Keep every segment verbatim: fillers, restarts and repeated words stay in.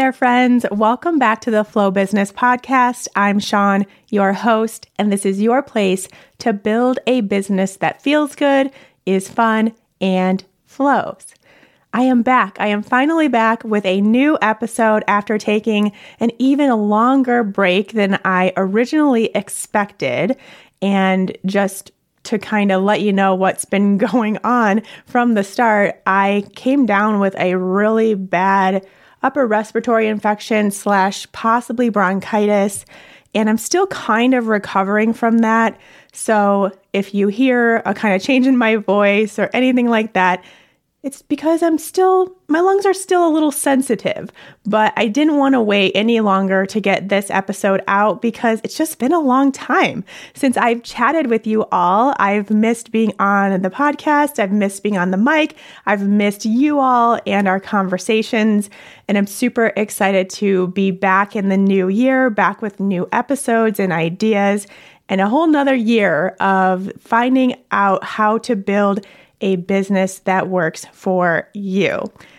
there, friends. Welcome back to the Flow Business Podcast. I'm Sean, your host, and this is your place to build a business that feels good, is fun, and flows. I am back. I am finally back with a new episode after taking an even longer break than I originally expected. And just to kind of let you know what's been going on from the start, I came down with a really bad upper respiratory infection slash possibly bronchitis, and I'm still kind of recovering from that. So if you hear a kind of change in my voice or anything like that, it's because I'm still, my lungs are still a little sensitive, but I didn't want to wait any longer to get this episode out because it's just been a long time since I've chatted with you all. I've missed being on the podcast. I've missed being on the mic. I've missed you all and our conversations. And I'm super excited to be back in the new year, back with new episodes and ideas, and a whole nother year of finding out how to build a business that works for you.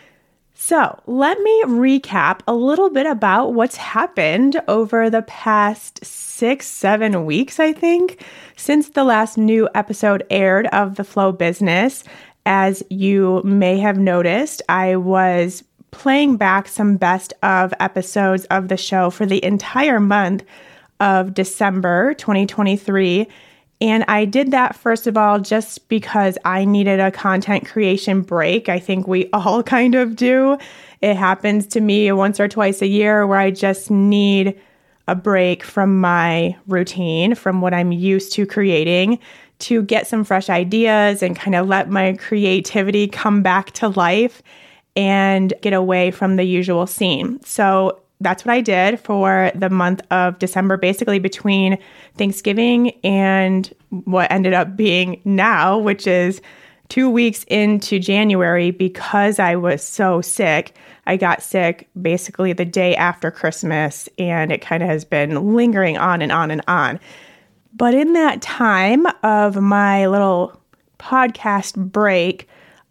So let me recap a little bit about what's happened over the past six, seven weeks, I think, since the last new episode aired of The Flow Business. As you may have noticed, I was playing back some best of episodes of the show for the entire month of December twenty twenty-three. And I did that, first of all, just because I needed a content creation break. I think we all kind of do. It happens to me once or twice a year where I just need a break from my routine, from what I'm used to creating, to get some fresh ideas and kind of let my creativity come back to life and get away from the usual scene. So that's what I did for the month of December, basically between Thanksgiving and what ended up being now, which is two weeks into January. Because I was so sick, I got sick basically the day after Christmas, and it kind of has been lingering on and on and on. But in that time of my little podcast break,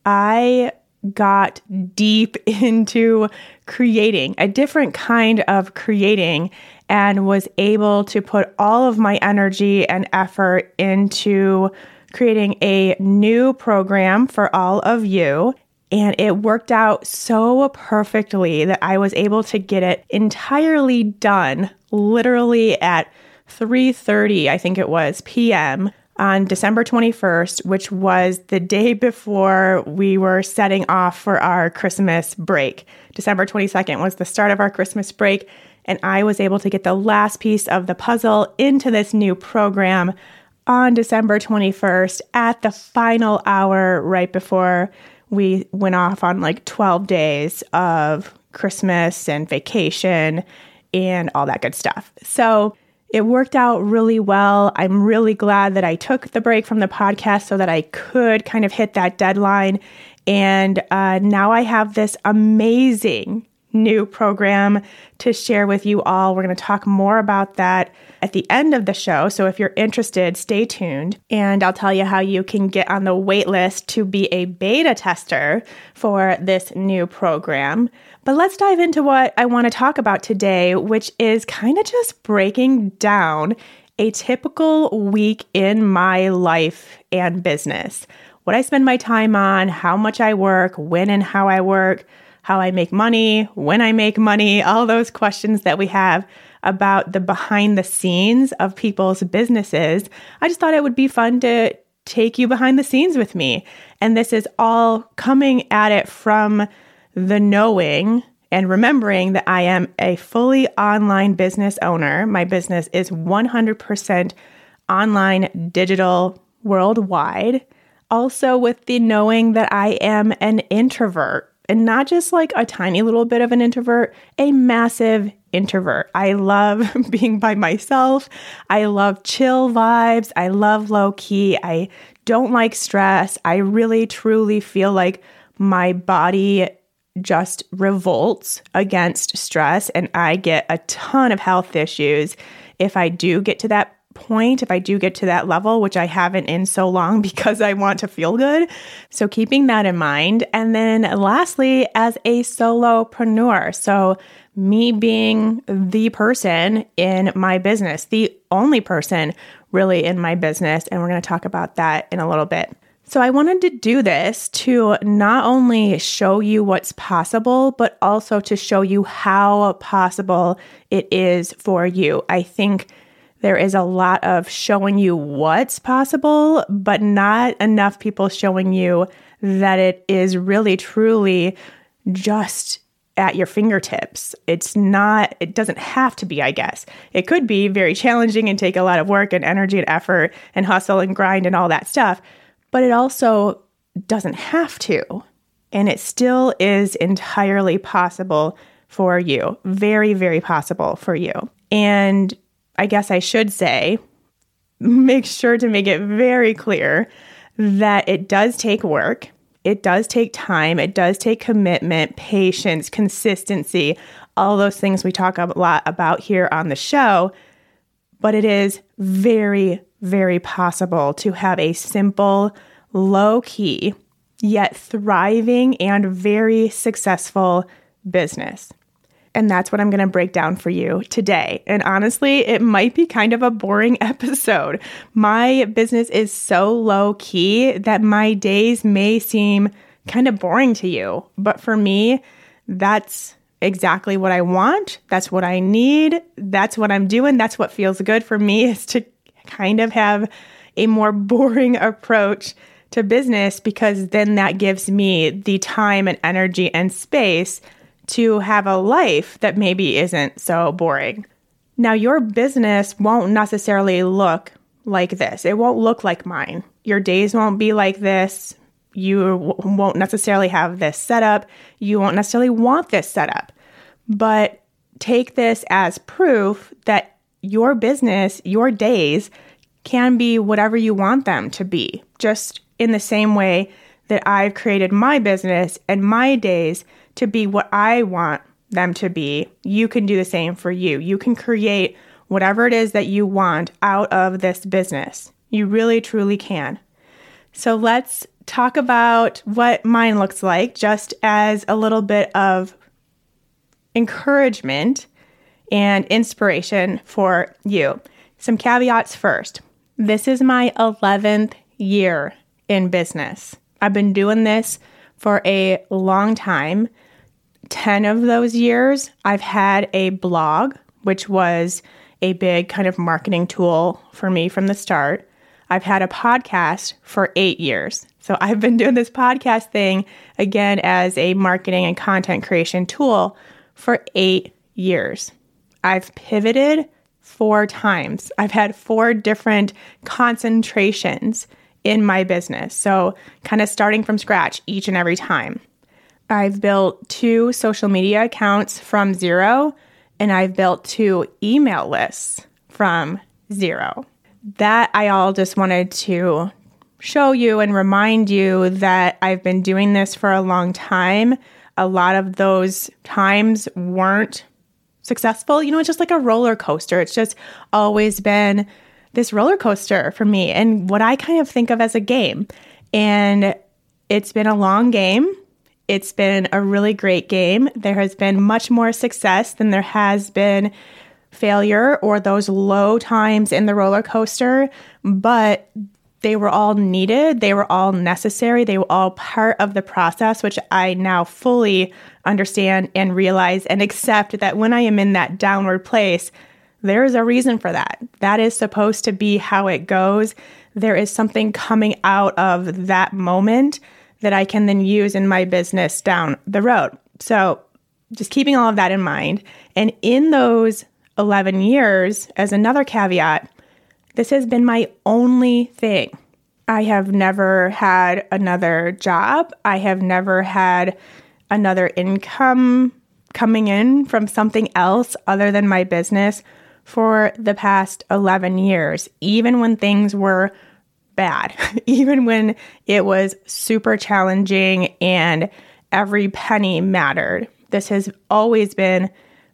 I got deep into creating, a different kind of creating, and was able to put all of my energy and effort into creating a new program for all of you. And it worked out so perfectly that I was able to get it entirely done literally at three thirty, I think it was, p m on December twenty-first, which was the day before we were setting off for our Christmas break. December twenty-second was the start of our Christmas break, and I was able to get the last piece of the puzzle into this new program on December twenty-first at the final hour right before we went off on like twelve days of Christmas and vacation and all that good stuff. So it worked out really well. I'm really glad that I took the break from the podcast so that I could kind of hit that deadline. And uh, now I have this amazing new program to share with you all. We're going to talk more about that at the end of the show. So if you're interested, stay tuned. And I'll tell you how you can get on the wait list to be a beta tester for this new program. But let's dive into what I want to talk about today, which is kind of just breaking down a typical week in my life and business. What I spend my time on, how much I work, when and how I work, how I make money, when I make money, all those questions that we have about the behind the scenes of people's businesses. I just thought it would be fun to take you behind the scenes with me. And this is all coming at it from the knowing and remembering that I am a fully online business owner. My business is one hundred percent online, digital, worldwide. Also with the knowing that I am an introvert, and not just like a tiny little bit of an introvert, a massive introvert. I love being by myself. I love chill vibes. I love low key. I don't like stress. I really, truly feel like my body just revolts against stress, and I get a ton of health issues if I do get to that point, if I do get to that level, which I haven't in so long because I want to feel good. So keeping that in mind. And then lastly, as a solopreneur. So me being the person in my business, the only person really in my business. And we're going to talk about that in a little bit. So I wanted to do this to not only show you what's possible, but also to show you how possible it is for you. I think there is a lot of showing you what's possible, but not enough people showing you that it is really, truly just at your fingertips. It's not, it doesn't have to be, I guess. It could be very challenging and take a lot of work and energy and effort and hustle and grind and all that stuff, but it also doesn't have to. And it still is entirely possible for you. Very, very possible for you. And I guess I should say, make sure to make it very clear that it does take work. It does take time. It does take commitment, patience, consistency, all those things we talk a lot about here on the show. But it is very, very possible to have a simple, low-key, yet thriving and very successful business. And that's what I'm going to break down for you today. And honestly, it might be kind of a boring episode. My business is so low key that my days may seem kind of boring to you. But for me, that's exactly what I want. That's what I need. That's what I'm doing. That's what feels good for me, is to kind of have a more boring approach to business, because then that gives me the time and energy and space to have a life that maybe isn't so boring. Now, your business won't necessarily look like this. It won't look like mine. Your days won't be like this. You w- won't necessarily have this setup. You won't necessarily want this setup. But take this as proof that your business, your days, can be whatever you want them to be. Just in the same way that I've created my business and my days to be what I want them to be, you can do the same for you. You can create whatever it is that you want out of this business. You really, truly can. So let's talk about what mine looks like, just as a little bit of encouragement and inspiration for you. Some caveats first. This is my eleventh year in business. I've been doing this for a long time. ten of those years, I've had a blog, which was a big kind of marketing tool for me from the start. I've had a podcast for eight years. So I've been doing this podcast thing, again, as a marketing and content creation tool for eight years. I've pivoted four times. I've had four different concentrations in my business. So kind of starting from scratch each and every time. I've built two social media accounts from zero, and I've built two email lists from zero. That I all just wanted to show you and remind you that I've been doing this for a long time. A lot of those times weren't successful. You know, it's just like a roller coaster. It's just always been this roller coaster for me, and what I kind of think of as a game. And it's been a long game. It's been a really great game. There has been much more success than there has been failure or those low times in the roller coaster, but they were all needed. They were all necessary. They were all part of the process, which I now fully understand and realize and accept that when I am in that downward place, there is a reason for that. That is supposed to be how it goes. There is something coming out of that moment that I can then use in my business down the road. So just keeping all of that in mind. And in those eleven years, as another caveat, this has been my only thing. I have never had another job. I have never had another income coming in from something else other than my business for the past eleven years, even when things were bad, even when it was super challenging and every penny mattered. This has always been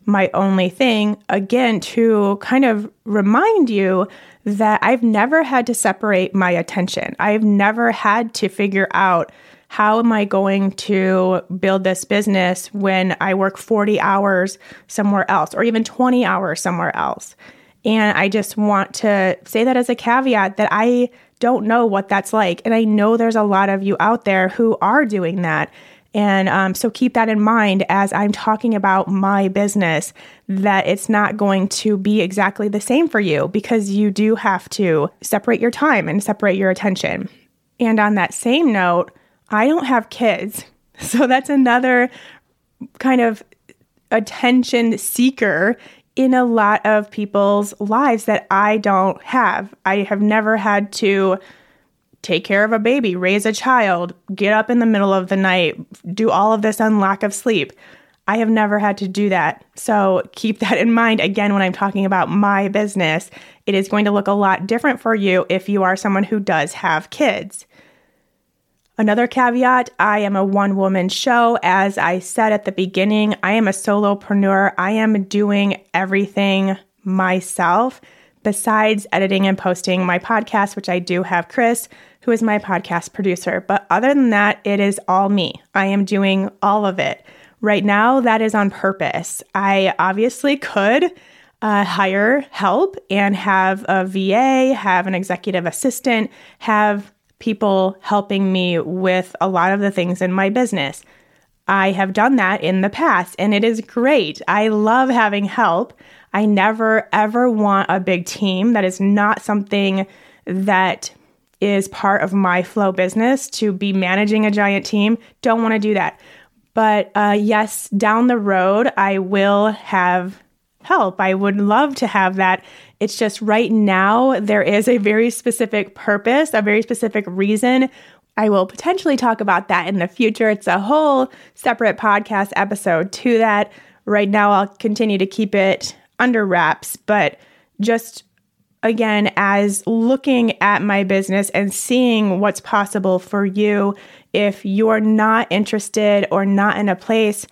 my only thing, again, to kind of remind you that I've never had to separate my attention. I've never had to figure out, how am I going to build this business when I work forty hours somewhere else or even twenty hours somewhere else? And I just want to say that as a caveat that I don't know what that's like. And I know there's a lot of you out there who are doing that. And um, so keep that in mind as I'm talking about my business, that it's not going to be exactly the same for you, because you do have to separate your time and separate your attention. And on that same note, I don't have kids. So that's another kind of attention seeker in a lot of people's lives that I don't have. I have never had to take care of a baby, raise a child, get up in the middle of the night, do all of this on lack of sleep. I have never had to do that. So keep that in mind. Again, when I'm talking about my business, it is going to look a lot different for you if you are someone who does have kids. Another caveat, I am a one-woman show. As I said at the beginning, I am a solopreneur. I am doing everything myself besides editing and posting my podcast, which I do have Chris, who is my podcast producer. But other than that, it is all me. I am doing all of it. Right now, that is on purpose. I obviously could uh, hire help and have a V A, have an executive assistant, have people helping me with a lot of the things in my business. I have done that in the past, and it is great. I love having help. I never, ever want a big team. That is not something that is part of my flow business, to be managing a giant team. Don't want to do that. But uh, yes, down the road, I will have help. I would love to have that. It's just right now, there is a very specific purpose, a very specific reason. I will potentially talk about that in the future. It's a whole separate podcast episode to that. Right now, I'll continue to keep it under wraps, but just again, as looking at my business and seeing what's possible for you, if you're not interested or not in a place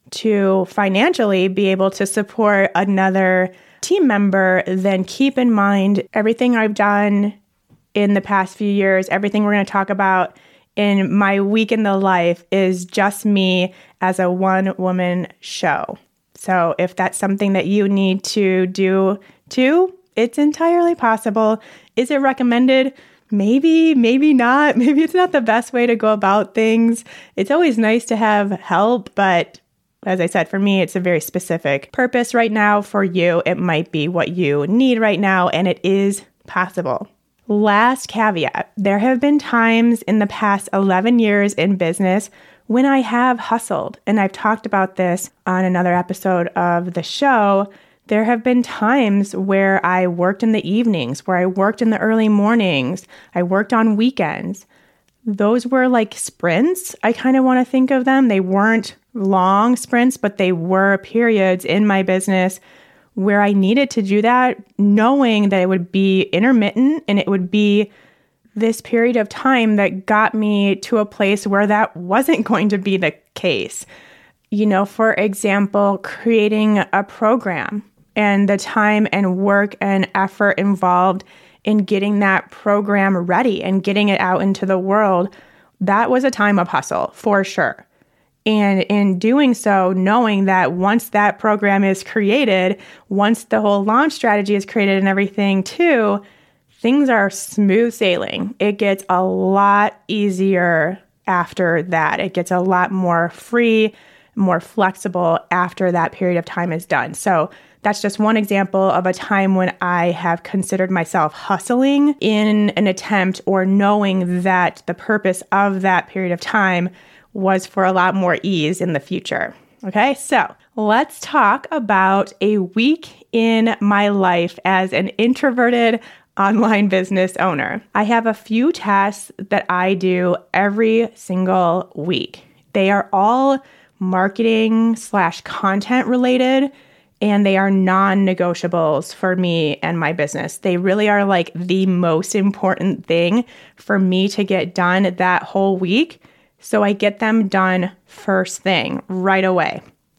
to financially be able to support another team member, then keep in mind everything I've done in the past few years, everything we're going to talk about in my week in the life is just me as a one-woman show. So if that's something that you need to do too, it's entirely possible. Is it recommended? Maybe, maybe not. Maybe it's not the best way to go about things. It's always nice to have help, but as I said, for me, it's a very specific purpose right now. For you, it might be what you need right now, and it is possible. Last caveat, there have been times in the past eleven years in business when I have hustled, and I've talked about this on another episode of the show. There have been times where I worked in the evenings, where I worked in the early mornings, I worked on weekends. Those were like sprints. I kind of want to think of them. They weren't long sprints, but they were periods in my business where I needed to do that, knowing that it would be intermittent and it would be this period of time that got me to a place where that wasn't going to be the case. You know, for example, creating a program and the time and work and effort involved in getting that program ready and getting it out into the world, that was a time of hustle for sure. And in doing so, knowing that once that program is created, once the whole launch strategy is created and everything too, things are smooth sailing. It gets a lot easier after that. It gets a lot more free, more flexible after that period of time is done. So that's just one example of a time when I have considered myself hustling in an attempt, or knowing that the purpose of that period of time was for a lot more ease in the future. Okay, so let's talk about a week in my life as an introverted online business owner. I have a few tasks that I do every single week. They are all marketing slash content related, and they are non-negotiables for me and my business. They really are like the most important thing for me to get done that whole week. So I get them done first thing, right away.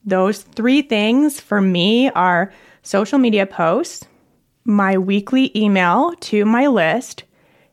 Those three things for me are social media posts, my weekly email to my list,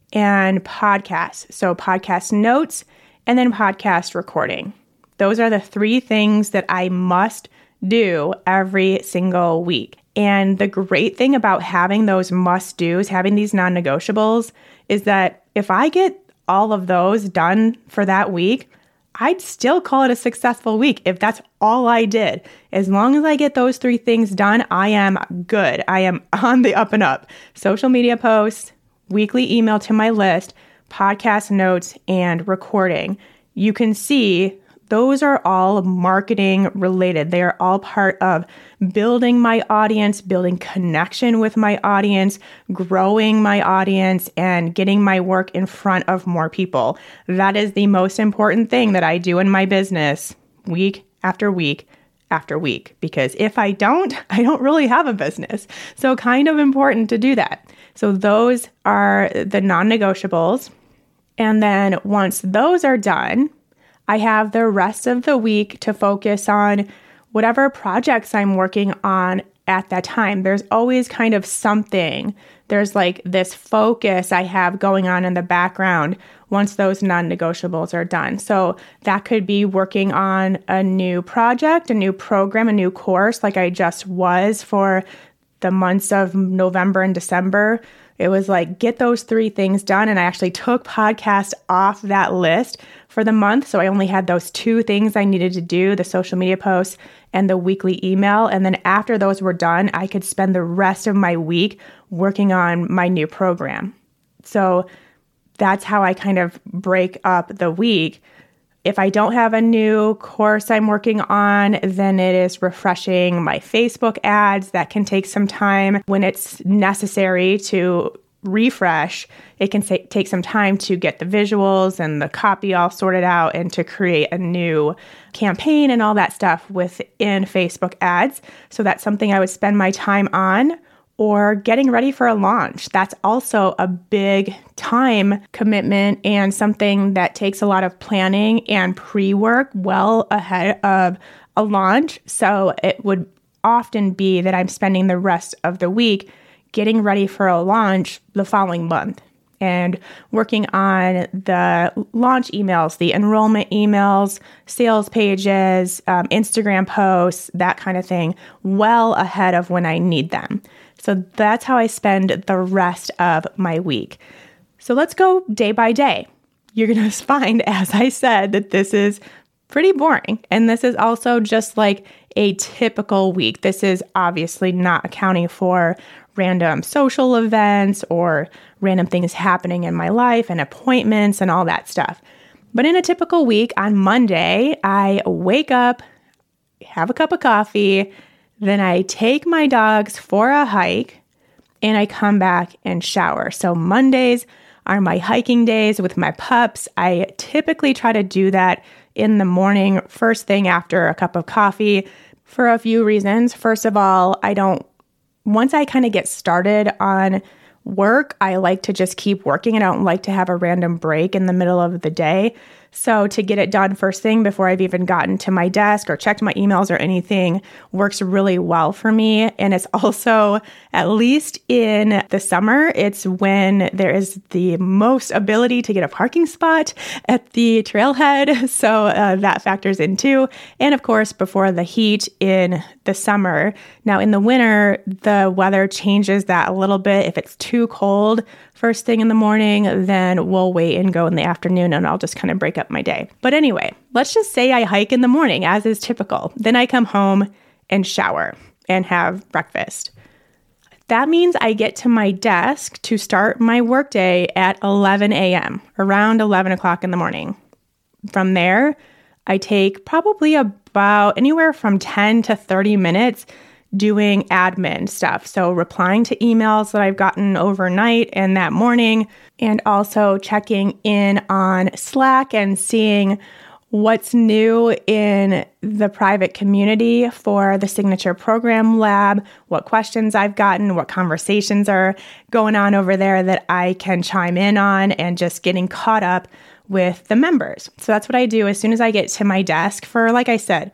and podcasts. So podcast notes and then podcast recording. Those are the three things that I must do every single week. And the great thing about having those must-dos, having these non-negotiables, is that if I get all of those done for that week, I'd still call it a successful week if that's all I did. As long as I get those three things done, I am good. I am on the up and up. Social media posts, weekly email to my list, podcast notes, and recording. You can see those are all marketing related. They are all part of building my audience, building connection with my audience, growing my audience, and getting my work in front of more people. That is the most important thing that I do in my business week after week after week. Because if I don't, I don't really have a business. So kind of important to do that. So those are the non-negotiables. And then once those are done, I have the rest of the week to focus on whatever projects I'm working on at that time. There's always kind of something. There's like this focus I have going on in the background once those non-negotiables are done. So that could be working on a new project, a new program, a new course, like I just was for the months of November and December. It was like, get those three things done. And I actually took podcasts off that list for the month. So I only had those two things I needed to do, the social media posts and the weekly email. And then after those were done, I could spend the rest of my week working on my new program. So that's how I kind of break up the week. If I don't have a new course I'm working on, then it is refreshing my Facebook ads. That can take some time. When it's necessary to refresh, it can say, take some time to get the visuals and the copy all sorted out and to create a new campaign and all that stuff within Facebook ads. So that's something I would spend my time on. Or getting ready for a launch. That's also a big time commitment and something that takes a lot of planning and pre-work well ahead of a launch. So it would often be that I'm spending the rest of the week getting ready for a launch the following month and working on the launch emails, the enrollment emails, sales pages, um, Instagram posts, that kind of thing, well ahead of when I need them. So that's how I spend the rest of my week. So let's go day by day. You're going to find, as I said, that this is pretty boring. And this is also just like a typical week. This is obviously not accounting for random social events or random things happening in my life and appointments and all that stuff. But in a typical week, on Monday, I wake up, have a cup of coffee, then I take my dogs for a hike and I come back and shower. So Mondays are my hiking days with my pups. I typically try to do that in the morning, first thing after a cup of coffee, for a few reasons. First of all, I don't, once I kind of get started on work, I like to just keep working. I don't like to have a random break in the middle of the day. So to get it done first thing before I've even gotten to my desk or checked my emails or anything works really well for me. And it's also, at least in the summer, it's when there is the most ability to get a parking spot at the trailhead. So uh, that factors in too. And of course, before the heat in the summer. Now in the winter, the weather changes that a little bit. If it's too cold first thing in the morning, then we'll wait and go in the afternoon and I'll just kind of break up my day. But anyway, let's just say I hike in the morning, as is typical. Then I come home and shower and have breakfast. That means I get to my desk to start my workday at eleven a.m., around eleven o'clock in the morning. From there, I take probably about anywhere from ten to thirty minutes doing admin stuff. So replying to emails that I've gotten overnight and that morning, and also checking in on Slack and seeing what's new in the private community for the Signature Program Lab, what questions I've gotten, what conversations are going on over there that I can chime in on, and just getting caught up with the members. So that's what I do as soon as I get to my desk for, like I said,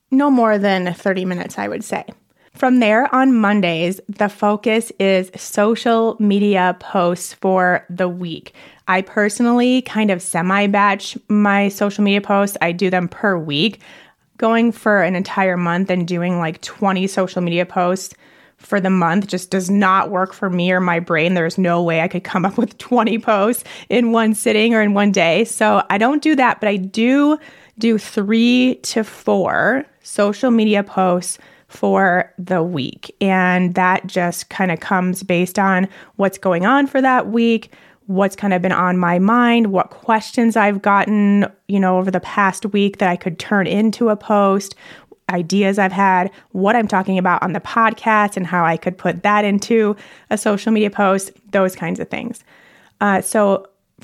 no more than thirty minutes, I would say. From there, on Mondays, the focus is social media posts for the week. I personally kind of semi-batch my social media posts. I do them per week. Going for an entire month and doing like twenty social media posts for the month just does not work for me or my brain. There's no way I could come up with twenty posts in one sitting or in one day. So I don't do that, but I do do three to four social media posts for the week. And that just kind of comes based on what's going on for that week, what's kind of been on my mind, what questions I've gotten, you know, over the past week that I could turn into a post, ideas I've had, what I'm talking about on the podcast and how I could put that into a social media post, those kinds of things. Uh, so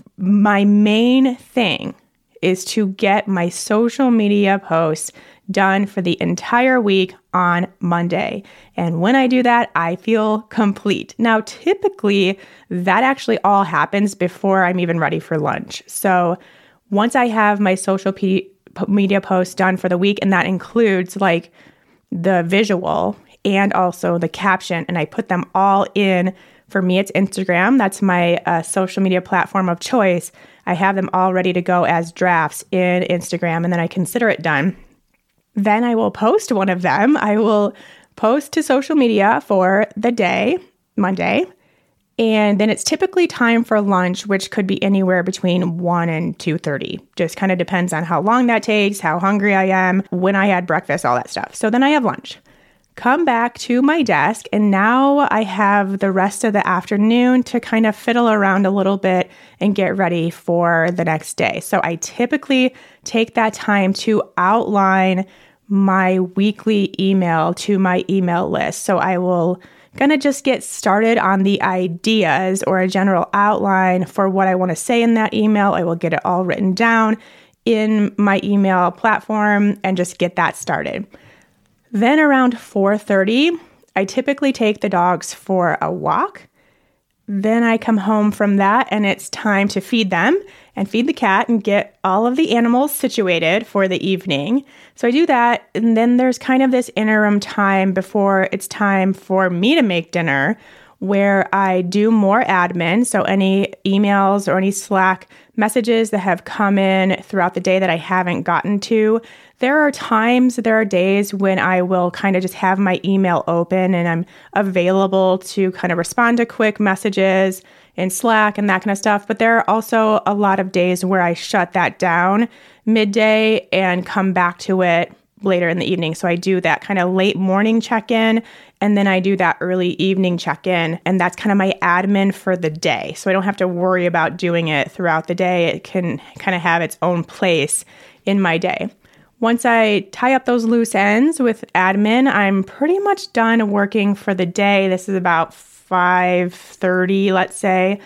my main thing is to get my social media posts done for the entire week on Monday. And when I do that, I feel complete. Now, typically, that actually all happens before I'm even ready for lunch. So once I have my social p- media posts done for the week, and that includes like the visual and also the caption, and I put them all in. For me, it's Instagram. That's my uh, social media platform of choice. I have them all ready to go as drafts in Instagram, and then I consider it done. Then I will post one of them. I will post to social media for the day, Monday, and then it's typically time for lunch, which could be anywhere between one and two thirty. Just kind of depends on how long that takes, how hungry I am, when I had breakfast, all that stuff. So then I have lunch. Come back to my desk, and now I have the rest of the afternoon to kind of fiddle around a little bit and get ready for the next day. So I typically take that time to outline my weekly email to my email list. So I will kind of just get started on the ideas or a general outline for what I want to say in that email. I will get it all written down in my email platform and just get that started. Then around four thirty, I typically take the dogs for a walk. Then I come home from that and it's time to feed them and feed the cat and get all of the animals situated for the evening. So I do that, and then there's kind of this interim time before it's time for me to make dinner where I do more admin. So any emails or any Slack messages that have come in throughout the day that I haven't gotten to, there are times, there are days when I will kind of just have my email open and I'm available to kind of respond to quick messages in Slack and that kind of stuff. But there are also a lot of days where I shut that down midday and come back to it later in the evening. So I do that kind of late morning check-in, and then I do that early evening check-in, and that's kind of my admin for the day. So I don't have to worry about doing it throughout the day. It can kind of have its own place in my day. Once I tie up those loose ends with admin, I'm pretty much done working for the day. This is about five thirty, let's say.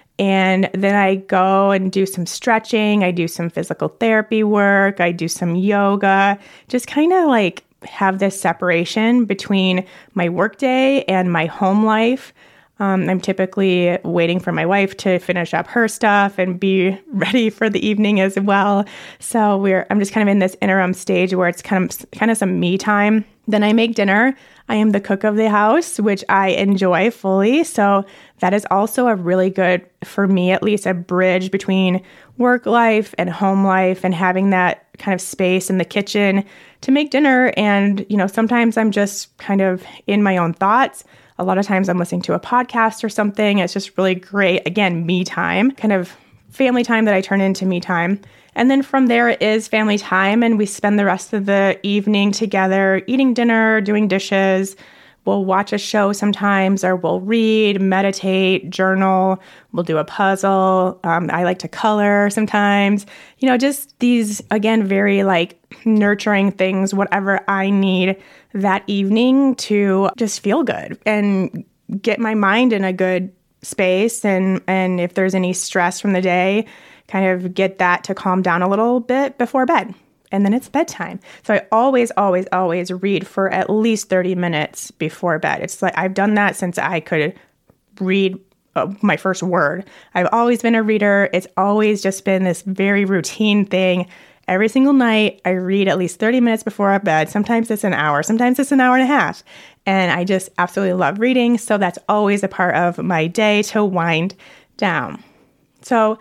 And then I go and do some stretching. I do some physical therapy work. I do some yoga, just kind of like have this separation between my workday and my home life. Um, I'm typically waiting for my wife to finish up her stuff and be ready for the evening as well. So we're I'm just kind of in this interim stage where it's kind of kind of some me time. Then I make dinner. I am the cook of the house, which I enjoy fully. So that is also a really good, for me at least, a bridge between work life and home life and having that kind of space in the kitchen to make dinner. And, you know, sometimes I'm just kind of in my own thoughts. A lot of times I'm listening to a podcast or something. It's just really great. Again, me time, kind of family time that I turn into me time. And then from there it is family time, and we spend the rest of the evening together eating dinner, doing dishes. We'll watch a show sometimes, or we'll read, meditate, journal. We'll do a puzzle. Um, I like to color sometimes. You know, just these, again, very like nurturing things, whatever I need that evening to just feel good and get my mind in a good space. And, and if there's any stress from the day, kind of get that to calm down a little bit before bed. And then it's bedtime. So I always, always, always read for at least thirty minutes before bed. It's like I've done that since I could read uh, my first word. I've always been a reader. It's always just been this very routine thing. every single night. I read at least thirty minutes before I bed. Sometimes it's an hour, sometimes it's an hour and a half. And I just absolutely love reading. So that's always a part of my day to wind down. So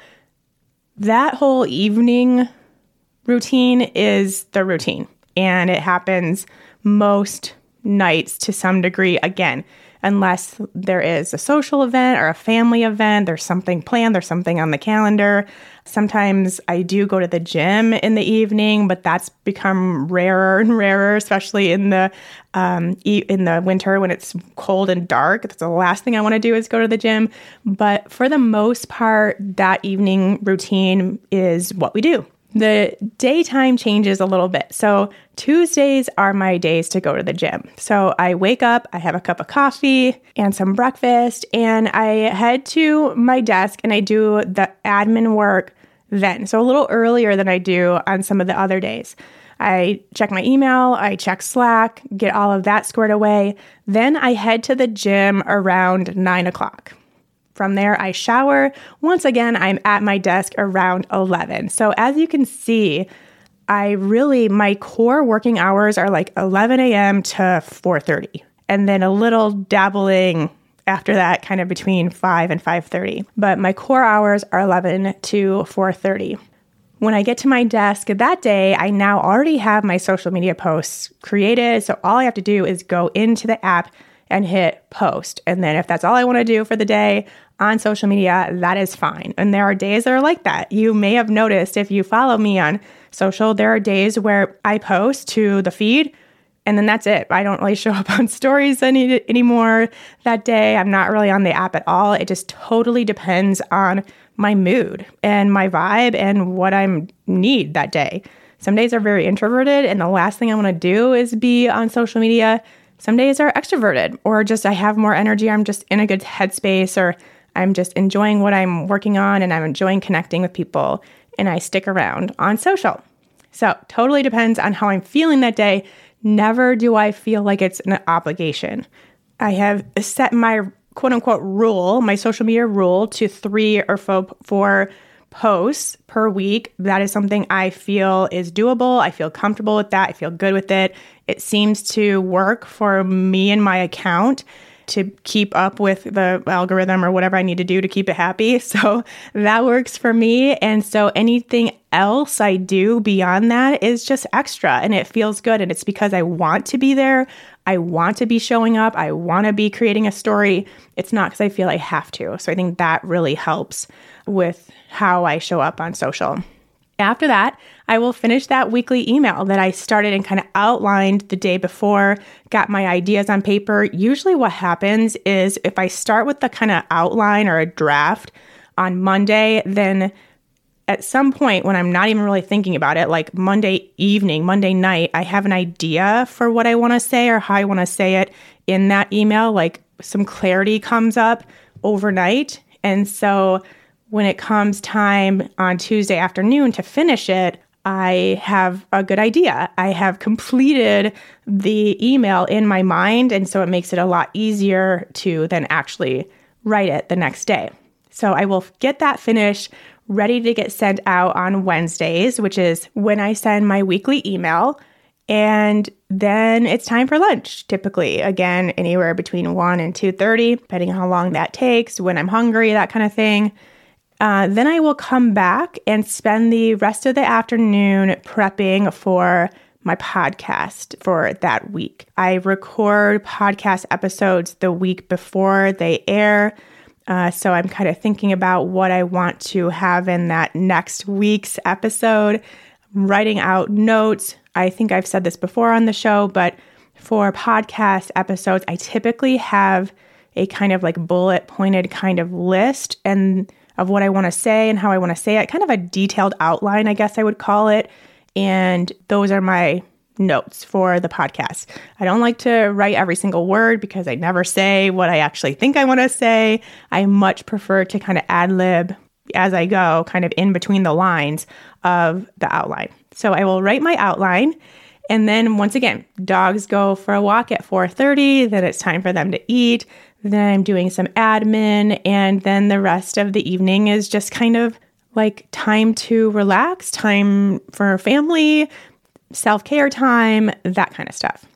that whole evening routine is the routine. And it happens most nights to some degree, again, unless there is a social event or a family event, there's something planned, there's something on the calendar. Sometimes I do go to the gym in the evening, but that's become rarer and rarer, especially in the um, e- in the winter when it's cold and dark. That's the last thing I want to do is go to the gym. But for the most part, that evening routine is what we do. The daytime changes a little bit. So Tuesdays are my days to go to the gym. So I wake up, I have a cup of coffee and some breakfast, and I head to my desk and I do the admin work then. So a little earlier than I do on some of the other days. I check my email, I check Slack, get all of that squared away. Then I head to the gym around nine o'clock. From there, I shower. Once again, I'm at my desk around eleven. So as you can see, I really, my core working hours are like eleven a.m. to four thirty. And then a little dabbling after that, kind of between five and five thirty. But my core hours are eleven to four thirty. When I get to my desk that day, I now already have my social media posts created. So all I have to do is go into the app and hit post. And then if that's all I want to do for the day on social media, that is fine. And there are days that are like that. You may have noticed if you follow me on social, there are days where I post to the feed and then that's it. I don't really show up on stories any anymore that day. I'm not really on the app at all. It just totally depends on my mood and my vibe and what I need that day. Some days are very introverted and the last thing I want to do is be on social media. Some days are extroverted or just I have more energy. I'm just in a good headspace or I'm just enjoying what I'm working on and I'm enjoying connecting with people and I stick around on social. So totally depends on how I'm feeling that day. Never do I feel like it's an obligation. I have set my quote unquote rule, my social media rule to three or fo- four posts per week. That is something I feel is doable. I feel comfortable with that. I feel good with it. It seems to work for me and my account to keep up with the algorithm or whatever I need to do to keep it happy. So that works for me. And so anything else I do beyond that is just extra and it feels good. And it's because I want to be there. I want to be showing up. I want to be creating a story. It's not because I feel I have to. So I think that really helps with how I show up on social. After that, I will finish that weekly email that I started and kind of outlined the day before, got my ideas on paper. Usually what happens is if I start with the kind of outline or a draft on Monday, then at some point when I'm not even really thinking about it, like Monday evening, Monday night, I have an idea for what I want to say or how I want to say it in that email, like some clarity comes up overnight. And so when it comes time on Tuesday afternoon to finish it, I have a good idea. I have completed the email in my mind, and so it makes it a lot easier to then actually write it the next day. So I will get that finished, ready to get sent out on Wednesdays, which is when I send my weekly email. And then it's time for lunch, typically. Again, anywhere between one and two thirty, depending on how long that takes, when I'm hungry, that kind of thing. Uh, then I will come back and spend the rest of the afternoon prepping for my podcast for that week. I record podcast episodes the week before they air. Uh, so I'm kind of thinking about what I want to have in that next week's episode, writing out notes. I think I've said this before on the show, but for podcast episodes, I typically have a kind of like bullet pointed kind of list and of what I want to say and how I want to say it, kind of a detailed outline, I guess I would call it. And those are my notes for the podcast. I don't like to write every single word because I never say what I actually think I want to say. I much prefer to kind of ad lib as I go, kind of in between the lines of the outline. So I will write my outline. And then once again, dogs go for a walk at four thirty. Then it's time for them to eat. Then I'm doing some admin. And then the rest of the evening is just kind of like time to relax, time for family, self-care time, that kind of stuff.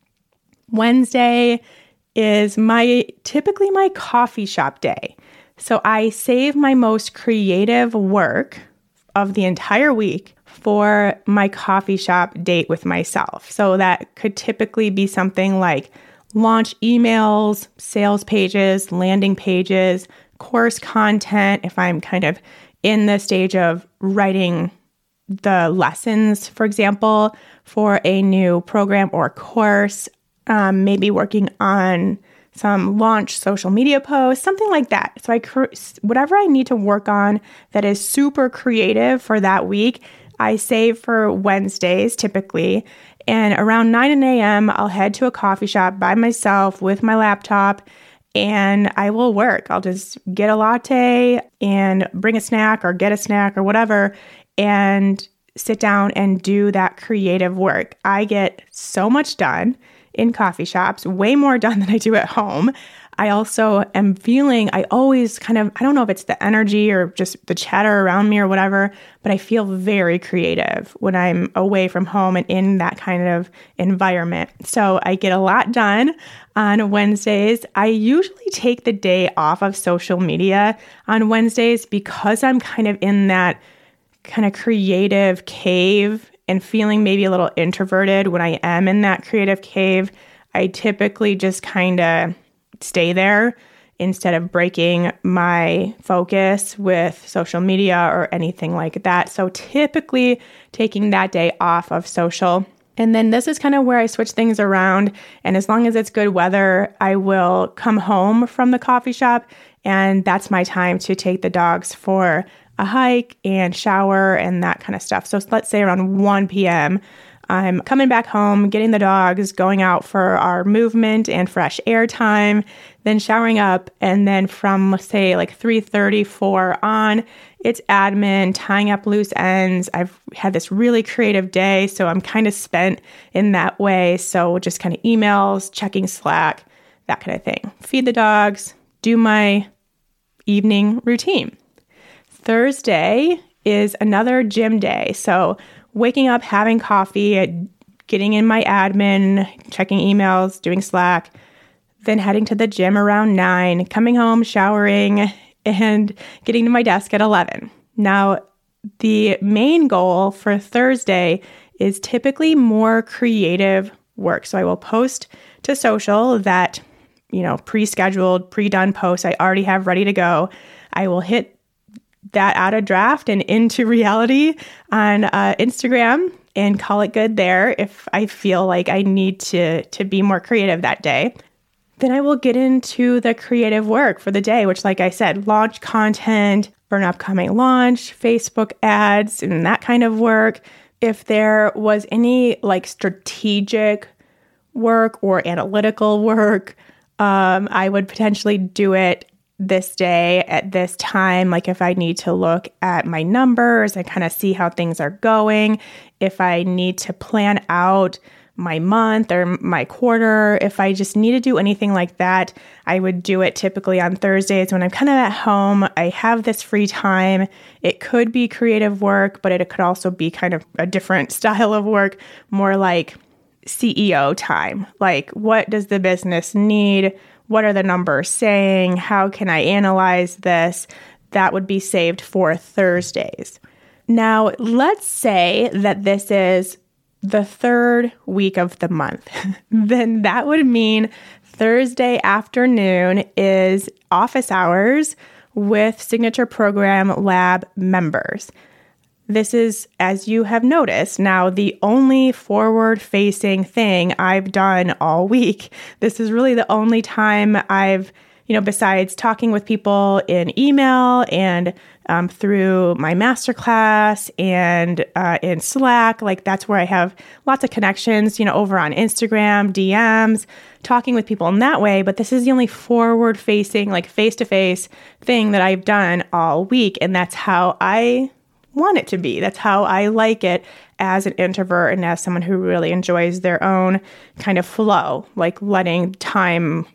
Wednesday is my typically my coffee shop day. So I save my most creative work of the entire week for my coffee shop date with myself. So that could typically be something like launch emails, sales pages, landing pages, course content, if I'm kind of in the stage of writing the lessons, for example, for a new program or course, um, maybe working on some launch social media posts, something like that. So I, whatever I need to work on that is super creative for that week, I save for Wednesdays typically. And around nine a.m., I'll head to a coffee shop by myself with my laptop, and I will work. I'll just get a latte and bring a snack or get a snack or whatever, and sit down and do that creative work. I get so much done in coffee shops, way more done than I do at home. I also am feeling, I always kind of, I don't know if it's the energy or just the chatter around me or whatever, but I feel very creative when I'm away from home and in that kind of environment. So I get a lot done on Wednesdays. I usually take the day off of social media on Wednesdays because I'm kind of in that kind of creative cave and feeling maybe a little introverted when I am in that creative cave. I typically just kind of stay there instead of breaking my focus with social media or anything like that. So typically taking that day off of social. And then this is kind of where I switch things around. And as long as it's good weather, I will come home from the coffee shop. And that's my time to take the dogs for a hike and shower and that kind of stuff. So let's say around one p.m., I'm coming back home, getting the dogs, going out for our movement and fresh air time, then showering up. And then from, say, like three thirty, four on, it's admin, tying up loose ends. I've had this really creative day, so I'm kind of spent in that way. So just kind of emails, checking Slack, that kind of thing. Feed the dogs, do my evening routine. Thursday is another gym day. So waking up, having coffee, getting in my admin, checking emails, doing Slack, then heading to the gym around nine, coming home, showering, and getting to my desk at eleven. Now, the main goal for Thursday is typically more creative work. So I will post to social that, you know, pre-scheduled, pre-done posts I already have ready to go. I will hit that out of draft and into reality on uh, Instagram and call it good there if I feel like I need to to be more creative that day. Then I will get into the creative work for the day, which, like I said, launch content for an upcoming launch, Facebook ads, and that kind of work. If there was any like strategic work or analytical work, um, I would potentially do it this day at this time. Like if I need to look at my numbers and kind of see how things are going, if I need to plan out my month or my quarter, if I just need to do anything like that, I would do it typically on Thursdays when I'm kind of at home. I have this free time. It could be creative work, but it could also be kind of a different style of work, more like C E O time. Like, what does the business need? What are the numbers saying? How can I analyze this? That would be saved for Thursdays. Now, let's say that this is the third week of the month. Then that would mean Thursday afternoon is office hours with Signature Program Lab members. This is, as you have noticed, now the only forward-facing thing I've done all week. This is really the only time I've, you know, besides talking with people in email and um, through my masterclass and uh, in Slack, like that's where I have lots of connections, you know, over on Instagram, D Ms, talking with people in that way. But this is the only forward-facing, like face-to-face thing that I've done all week. And that's how I want it to be. That's how I like it as an introvert and as someone who really enjoys their own kind of flow, like letting time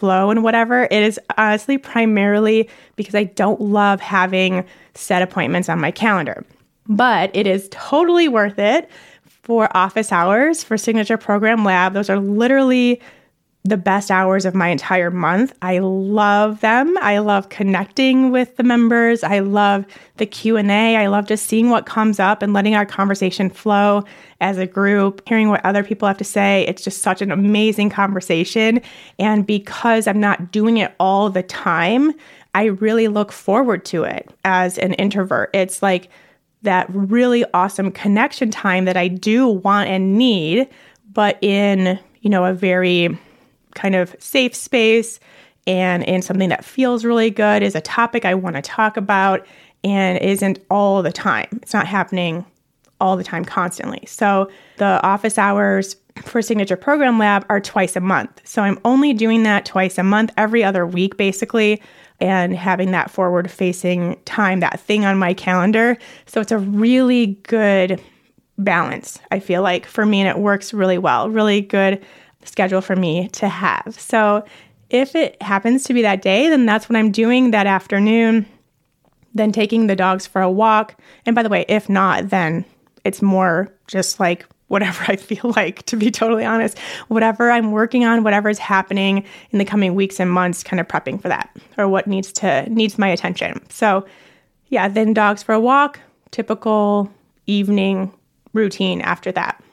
flow and whatever, it is honestly primarily because I don't love having set appointments on my calendar. But it is totally worth it for office hours, for Signature Program Lab. Those are literally the best hours of my entire month. I love them. I love connecting with the members. I love the Q and A. I love just seeing what comes up and letting our conversation flow as a group, hearing what other people have to say. It's just such an amazing conversation. And because I'm not doing it all the time, I really look forward to it as an introvert. It's like that really awesome connection time that I do want and need, but in, you know, a very kind of safe space and in something that feels really good, is a topic I want to talk about and isn't all the time. It's not happening all the time constantly. So the office hours for Signature Program Lab are twice a month. So I'm only doing that twice a month, every other week basically, and having that forward-facing time, that thing on my calendar. So it's a really good balance, I feel like, for me, and it works really well. Really good schedule for me to have. So if it happens to be that day, then that's what I'm doing that afternoon, then taking the dogs for a walk. And by the way, if not, then it's more just like whatever I feel like, to be totally honest, whatever I'm working on, whatever is happening in the coming weeks and months, kind of prepping for that, or what needs to needs my attention. So yeah, then dogs for a walk, typical evening routine after that.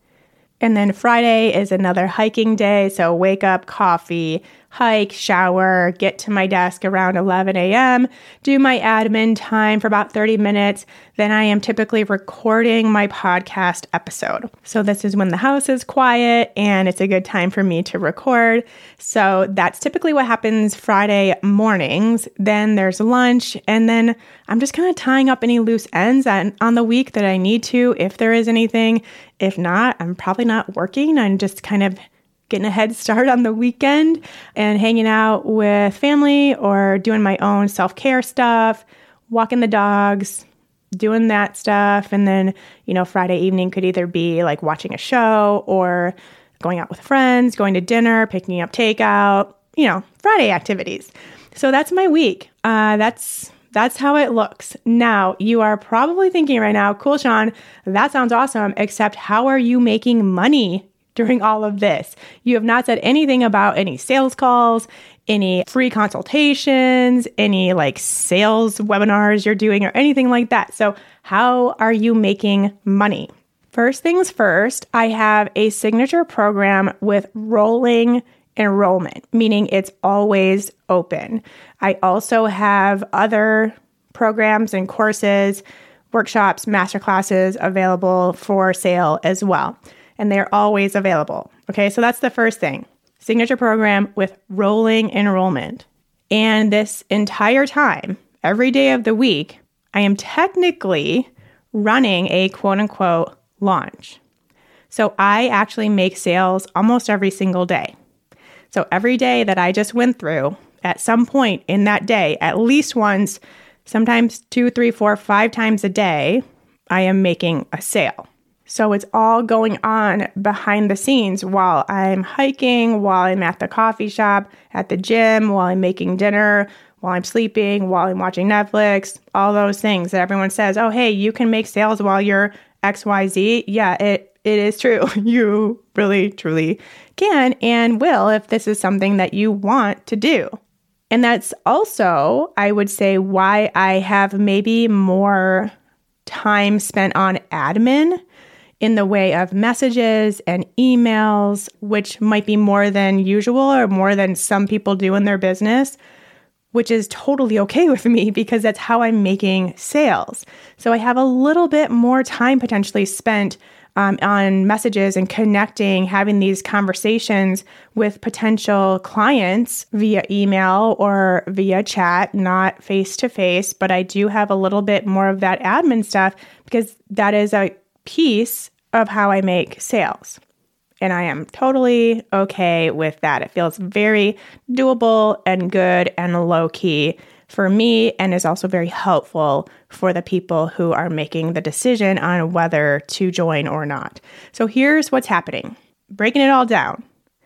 And then Friday is another hiking day. So wake up, coffee, hike, shower, get to my desk around eleven a.m., do my admin time for about thirty minutes. Then I am typically recording my podcast episode. So this is when the house is quiet and it's a good time for me to record. So that's typically what happens Friday mornings. Then there's lunch, and then I'm just kind of tying up any loose ends on, on the week that I need to, if there is anything. If not, I'm probably not working. I'm just kind of getting a head start on the weekend and hanging out with family or doing my own self-care stuff, walking the dogs, doing that stuff. And then, you know, Friday evening could either be like watching a show or going out with friends, going to dinner, picking up takeout, you know, Friday activities. So that's my week. Uh, that's That's how it looks. Now, you are probably thinking right now, cool, Shawn, that sounds awesome, except how are you making money during all of this? You have not said anything about any sales calls, any free consultations, any like sales webinars you're doing or anything like that. So how are you making money? First things first, I have a signature program with rolling enrollment, meaning it's always open. I also have other programs and courses, workshops, masterclasses available for sale as well. And they're always available. Okay, so that's the first thing. Signature program with rolling enrollment. And this entire time, every day of the week, I am technically running a quote unquote launch. So I actually make sales almost every single day. So every day that I just went through, at some point in that day, at least once, sometimes two, three, four, five times a day, I am making a sale. So it's all going on behind the scenes while I'm hiking, while I'm at the coffee shop, at the gym, while I'm making dinner, while I'm sleeping, while I'm watching Netflix, all those things that everyone says, oh, hey, you can make sales while you're X Y Z. Yeah, it it is true. You really, truly can and will if this is something that you want to do. And that's also, I would say, why I have maybe more time spent on admin in the way of messages and emails, which might be more than usual or more than some people do in their business, which is totally okay with me because that's how I'm making sales. So I have a little bit more time potentially spent um, on messages and connecting, having these conversations with potential clients via email or via chat, not face-to-face, but I do have a little bit more of that admin stuff because that is a piece of how I make sales. And I am totally okay with that. It feels very doable and good and low key for me and is also very helpful for the people who are making the decision on whether to join or not. So here's what's happening. Breaking it all down.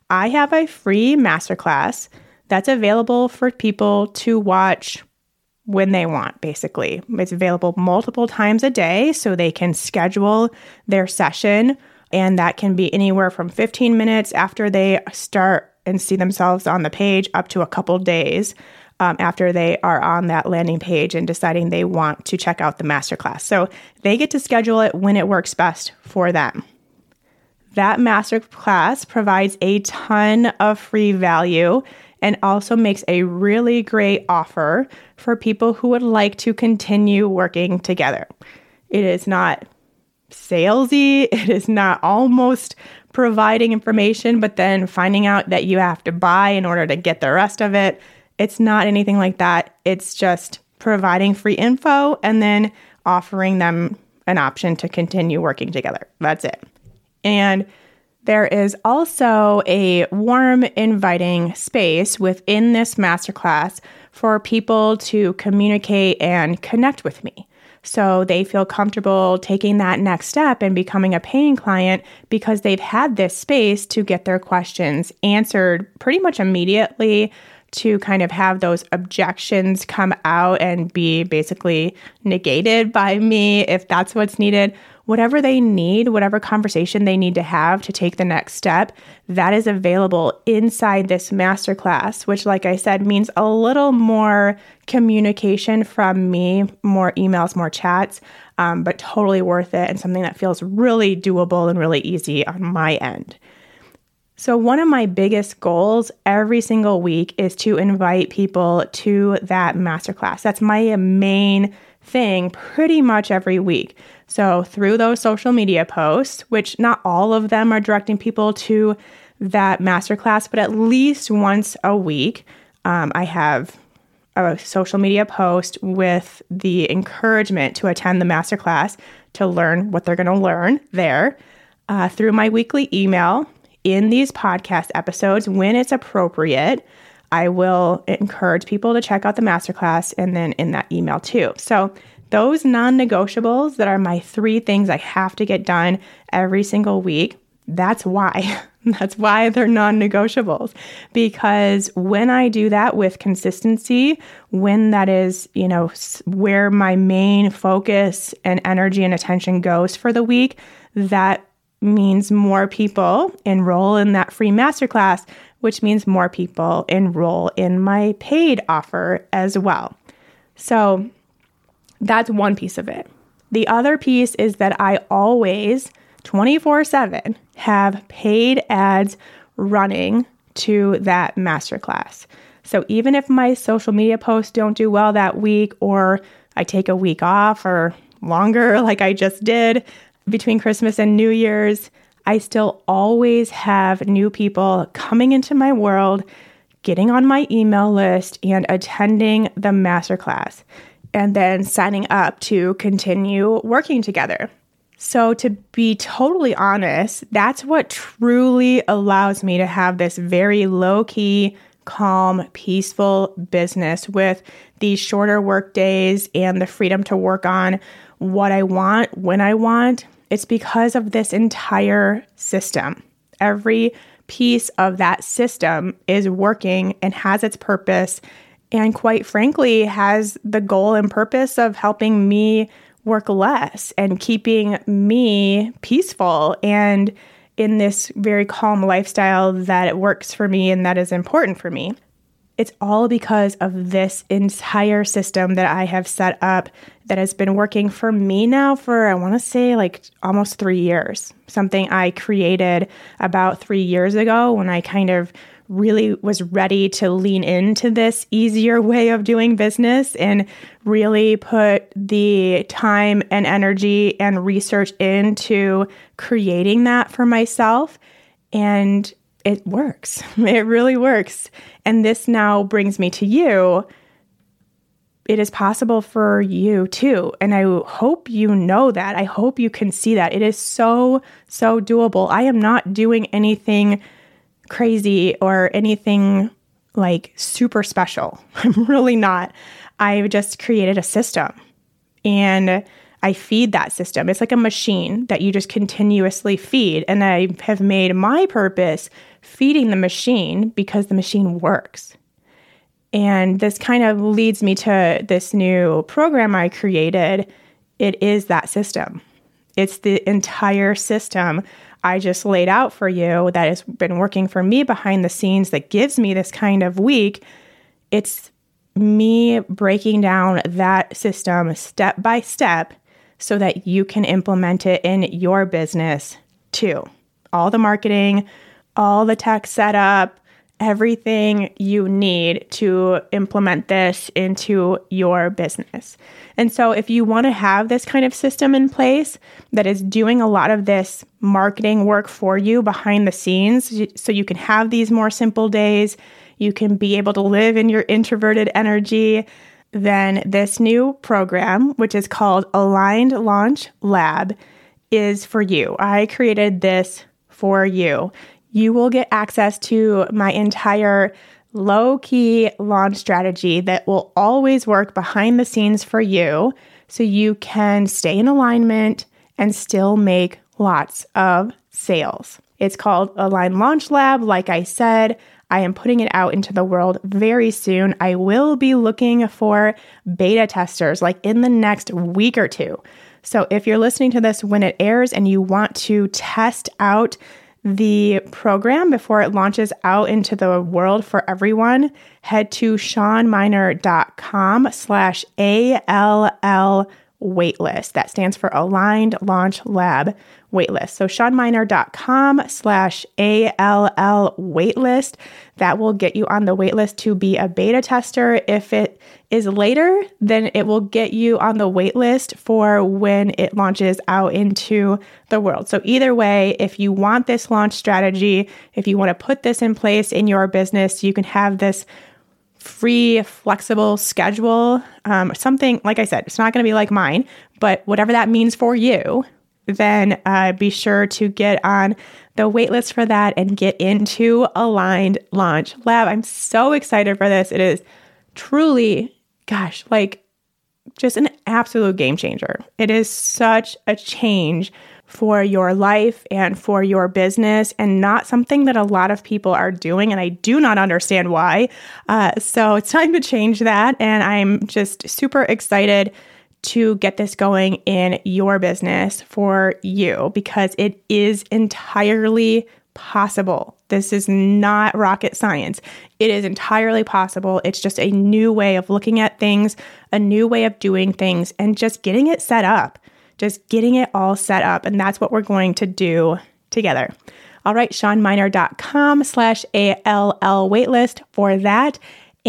I have a free masterclass that's available for people to watch when they want, basically. It's available multiple times a day, so they can schedule their session, and that can be anywhere from fifteen minutes after they start and see themselves on the page up to a couple days um, after they are on that landing page and deciding they want to check out the masterclass. So they get to schedule it when it works best for them. That masterclass provides a ton of free value and also makes a really great offer for people who would like to continue working together. It is not salesy. It is not almost providing information, but then finding out that you have to buy in order to get the rest of it. It's not anything like that. It's just providing free info and then offering them an option to continue working together. That's it. And there is also a warm, inviting space within this masterclass for people to communicate and connect with me. So they feel comfortable taking that next step and becoming a paying client because they've had this space to get their questions answered pretty much immediately, to kind of have those objections come out and be basically negated by me if that's what's needed. Whatever they need, whatever conversation they need to have to take the next step, that is available inside this masterclass, which, like I said, means a little more communication from me, more emails, more chats, um, but totally worth it and something that feels really doable and really easy on my end. So one of my biggest goals every single week is to invite people to that masterclass. That's my main thing pretty much every week. So through those social media posts, which not all of them are directing people to that masterclass, but at least once a week, um, I have a social media post with the encouragement to attend the masterclass to learn what they're going to learn there. Uh, through my weekly email, in these podcast episodes, when it's appropriate, I will encourage people to check out the masterclass, and then in that email too. So those non-negotiables that are my three things I have to get done every single week, that's why. That's why they're non-negotiables. Because when I do that with consistency, when that is, you know, where my main focus and energy and attention goes for the week, that means more people enroll in that free masterclass, which means more people enroll in my paid offer as well. So that's one piece of it. The other piece is that I always, twenty-four seven, have paid ads running to that masterclass. So even if my social media posts don't do well that week, or I take a week off or longer like I just did between Christmas and New Year's, I still always have new people coming into my world, getting on my email list and attending the masterclass, and then signing up to continue working together. So to be totally honest, that's what truly allows me to have this very low-key, calm, peaceful business with these shorter work days and the freedom to work on what I want, when I want. It's because of this entire system. Every piece of that system is working and has its purpose, and quite frankly, has the goal and purpose of helping me work less and keeping me peaceful and in this very calm lifestyle that it works for me and that is important for me. It's all because of this entire system that I have set up that has been working for me now for, I want to say, like almost three years. Something I created about three years ago when I kind of really was ready to lean into this easier way of doing business and really put the time and energy and research into creating that for myself. And it works. It really works. And this now brings me to you. It is possible for you too. And I hope you know that. I hope you can see that. It is so, so doable. I am not doing anything crazy or anything like super special. I'm really not. I've just created a system. And I feed that system. It's like a machine that you just continuously feed. And I have made my purpose feeding the machine because the machine works. And this kind of leads me to this new program I created. It is that system. It's the entire system I just laid out for you that has been working for me behind the scenes that gives me this kind of week. It's me breaking down that system step by step so that you can implement it in your business too. All the marketing, all the tech setup, everything you need to implement this into your business. And so if you want to have this kind of system in place that is doing a lot of this marketing work for you behind the scenes, so you can have these more simple days, you can be able to live in your introverted energy, then this new program, which is called Aligned Launch Lab, is for you. I created this for you. You will get access to my entire low-key launch strategy that will always work behind the scenes for you so you can stay in alignment and still make lots of sales. It's called Aligned Launch Lab. Like I said, I am putting it out into the world very soon. I will be looking for beta testers like in the next week or two. So if you're listening to this when it airs and you want to test out the program before it launches out into the world for everyone, head to shawnminer.com slash ALL waitlist. That stands for Aligned Launch Lab waitlist. So shawnminer.com slash ALL waitlist. That will get you on the waitlist to be a beta tester. If it is later, then it will get you on the waitlist for when it launches out into the world. So either way, if you want this launch strategy, if you want to put this in place in your business, you can have this free, flexible schedule, um, something, like I said, it's not going to be like mine, but whatever that means for you, then uh, be sure to get on the waitlist for that and get into Aligned Launch Lab. I'm so excited for this. It is truly, gosh, like just an absolute game changer. It is such a change for your life and for your business, and not something that a lot of people are doing, and I do not understand why. Uh, so it's time to change that, and I'm just super excited to get this going in your business for you because it is entirely possible. This is not rocket science. It is entirely possible. It's just a new way of looking at things, a new way of doing things, and just getting it set up. Just getting it all set up. And that's what we're going to do together. All right, shawnminer.com slash ALL waitlist for that.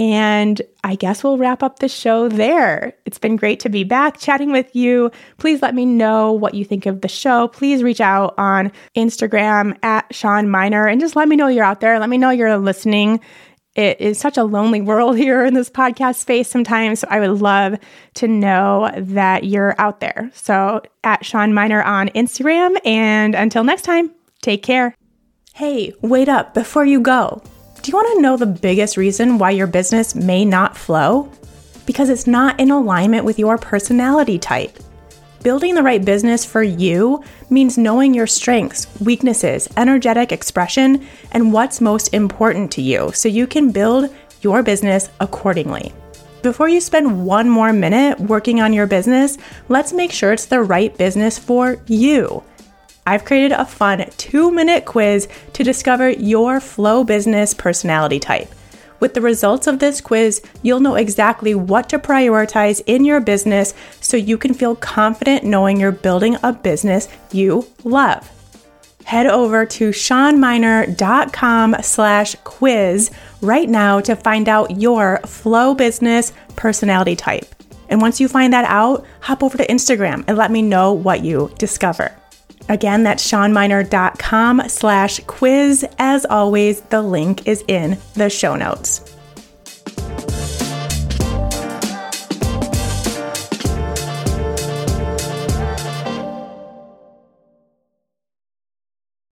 And I guess we'll wrap up the show there. It's been great to be back chatting with you. Please let me know what you think of the show. Please reach out on Instagram at Shawn Miner and just let me know you're out there. Let me know you're listening. It is such a lonely world here in this podcast space sometimes. So I would love to know that you're out there. So at Shawn Miner on Instagram. And until next time, take care. Hey, wait up before you go. Do you want to know the biggest reason why your business may not flow? Because it's not in alignment with your personality type. Building the right business for you means knowing your strengths, weaknesses, energetic expression, and what's most important to you so you can build your business accordingly. Before you spend one more minute working on your business, let's make sure it's the right business for you. I've created a fun two-minute quiz to discover your flow business personality type. With the results of this quiz, you'll know exactly what to prioritize in your business so you can feel confident knowing you're building a business you love. Head over to shawnminer.com slash quiz right now to find out your flow business personality type. And once you find that out, hop over to Instagram and let me know what you discover. Again, that's shawnminer.com slash quiz. As always, the link is in the show notes.